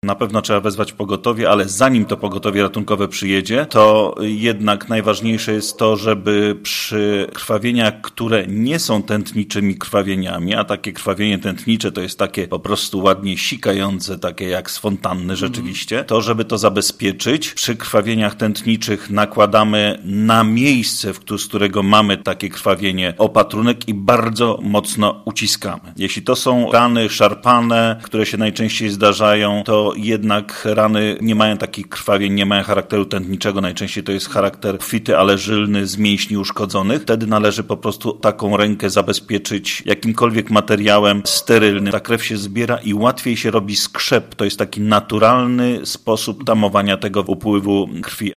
na pewno trzeba wezwać pogotowie, ale zanim to pogotowie ratunkowe przyjedzie, to jednak najważniejsze jest to, żeby przy krwawieniach, które nie są tętniczymi krwawieniami, a takie krwawienie tętnicze to jest takie po prostu ładnie sikające, takie jak z fontanny rzeczywiście, to żeby to zabezpieczyć, przy krwawieniach tętniczych nakładamy na miejsce, z którego mamy takie krwawienie, opatrunek i bardzo mocno uciskamy. Jeśli to są rany szarpane, które się najczęściej zdarzają, to jednak rany nie mają takich krwawień, nie mają charakteru tętniczego, najczęściej to jest charakter kwity, ale żylny z mięśni uszkodzonych. Wtedy należy po prostu taką rękę zabezpieczyć jakimkolwiek materiałem sterylnym. Ta krew się zbiera i łatwiej się robi skrzep. To jest taki naturalny sposób tamowania tego upływu krwi.